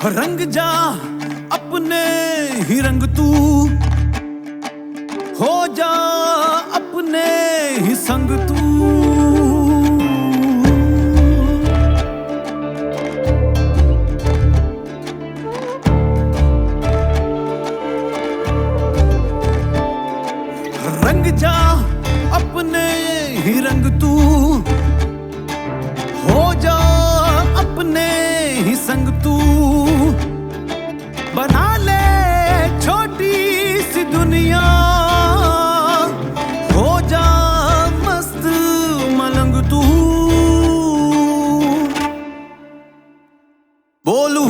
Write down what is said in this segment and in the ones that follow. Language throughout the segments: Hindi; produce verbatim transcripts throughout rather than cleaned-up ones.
रंग जा अपने ही रंग तू, हो जा अपने ही संग तू। रंग जा अपने ही रंग तू, हो जा अपने ही संग तू। बना ले छोटी सी दुनिया, हो जा मस्त मलंग तू। बोलू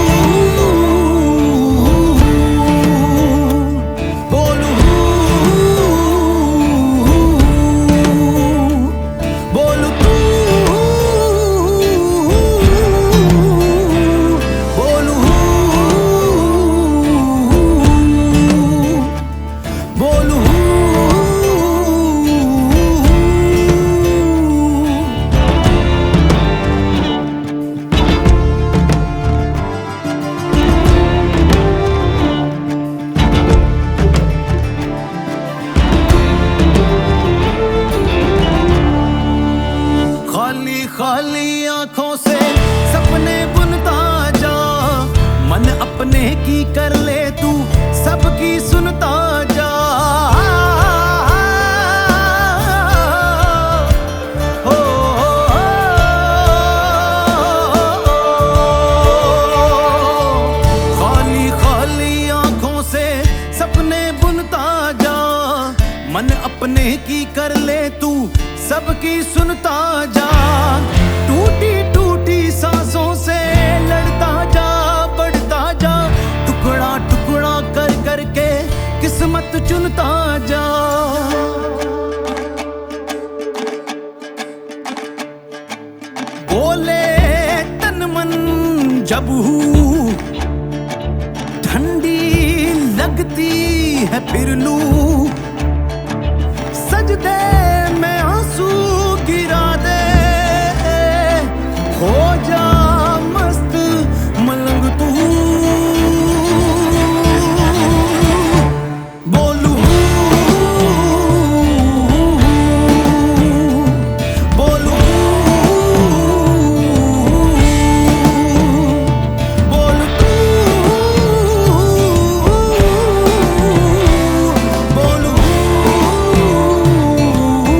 खाली आंखों से सपने बुनता जा, मन अपने की कर ले तू, सबकी सुनता जा। हो, हो, खाली खाली आंखों से सपने बुनता जा, मन अपने की कर ले तू, सबकी सुनता जा। टूटी टूटी सांसों से लड़ता जा, बढ़ता जा, टुकड़ा टुकड़ा कर कर के किस्मत चुनता जा। बोले तन मन जब हूँ, ठंडी लगती है फिर लू, सजदे में आंसू गिरा दे, हो जा मस्त मलंग तू। बोलू बोलू बोल तू, बोलू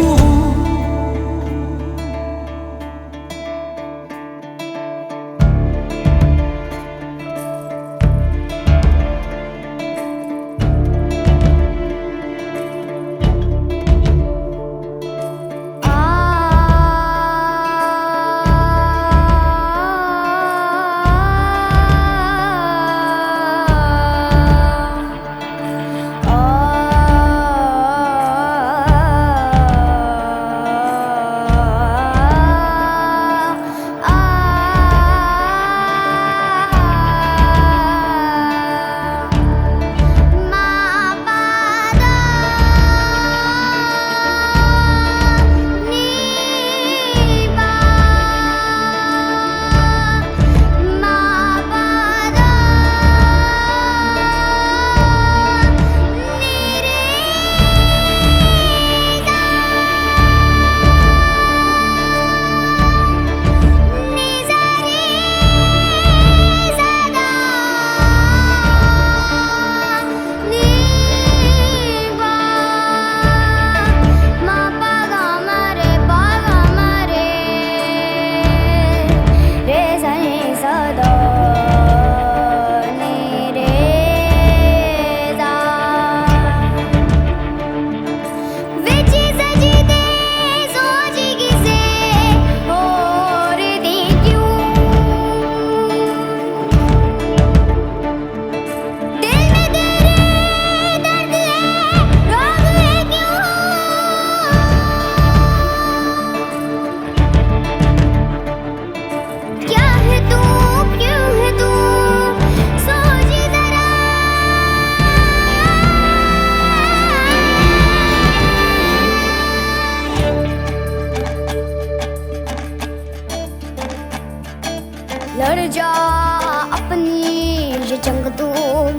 अपनी ये जंग तू,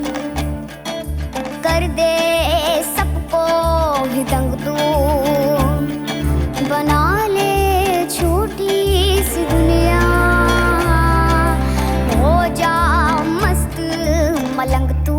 कर दे सबको ही दंग तू, बना ले छोटी सी दुनिया, हो जा मस्त मलंग तू।